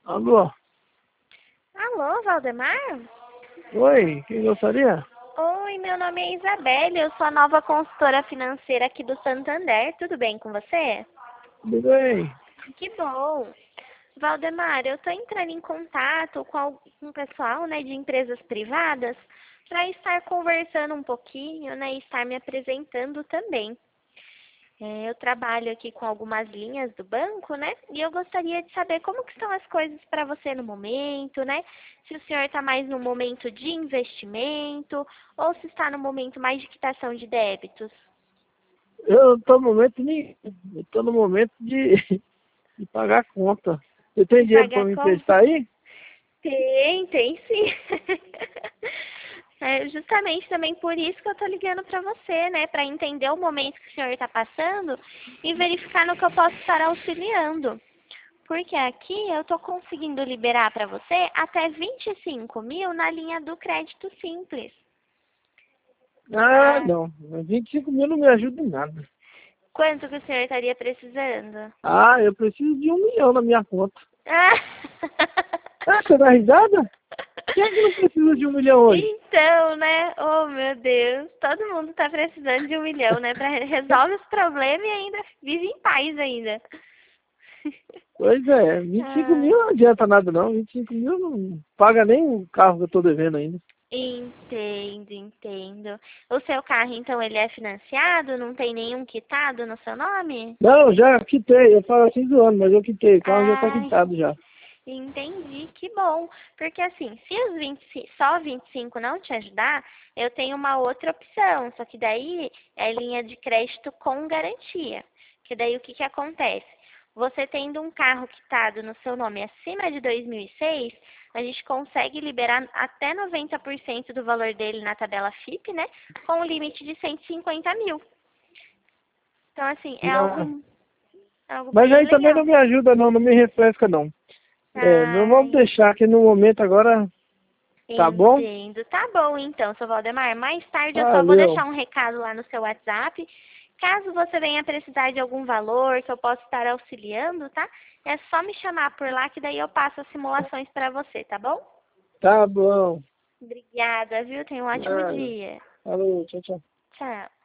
Alô? Alô, Valdemar? Oi, quem gostaria? Oi, meu nome é Isabelle, eu sou a nova consultora financeira aqui do Santander. Tudo bem com você? Tudo bem? Que bom! Valdemar, eu estou entrando em contato com o pessoal, né, de empresas privadas para estar conversando um pouquinho, né, e estar me apresentando também. Eu trabalho aqui com algumas linhas do banco, né? E eu gostaria de saber como que estão as coisas para você no momento, né? Se o senhor está mais no momento de investimento ou se está no momento mais de quitação de débitos. Eu não tô no momento nenhum. Eu tô no momento de pagar a conta. Você tem De dinheiro para pagar me conta? emprestar aí? Tem sim. É justamente também por isso que eu estou ligando para você, né? Para entender o momento que o senhor está passando e verificar no que eu posso estar auxiliando. Porque aqui eu estou conseguindo liberar para você até 25 mil na linha do crédito simples. Ah, Ah, não. 25 mil não me ajuda em nada. quanto que o senhor estaria precisando? Ah, eu preciso de 1 milhão na minha conta. Ah. Ah, você dá risada? Quem é que não precisa de 1 milhão hoje? Então, né? Oh, meu Deus. Todo mundo tá precisando de 1 milhão, né? Para resolver os problemas e ainda vive em paz ainda. Pois é, 25 Ah, mil não adianta nada não. 25 mil não paga nem o carro que eu tô devendo ainda. entendo. O seu carro, então, ele é financiado? Não tem nenhum quitado no seu nome? Não, já quitei. Eu falo assim zoando, mas eu quitei. O carro já tá Ai, quitado já. entendi, que bom. Porque assim, se os 25, só 25 não te ajudar, eu tenho uma outra opção. Só que daí é linha de crédito com garantia. Que daí o que que acontece? Você tendo um carro quitado no seu nome acima de 2006, a gente consegue liberar até 90% do valor dele na tabela FIP, né? Com um limite de 150 mil. Então, assim, Ah, é algo mas bem aí também não legal. me ajuda não, não me refresca não. É, não vamos Ai, deixar que no momento agora, tá bom? entendo. Tá bom, então, seu Valdemar. Mais tarde eu só vou Valeu. deixar um recado lá no seu WhatsApp. Caso você venha precisar de algum valor que eu possa estar auxiliando, tá? É só me chamar por lá que daí eu passo as simulações para você, tá bom? Tá bom. Obrigada, viu? Tenha um ótimo Nada. dia. Falou, tchau, tchau. Tchau.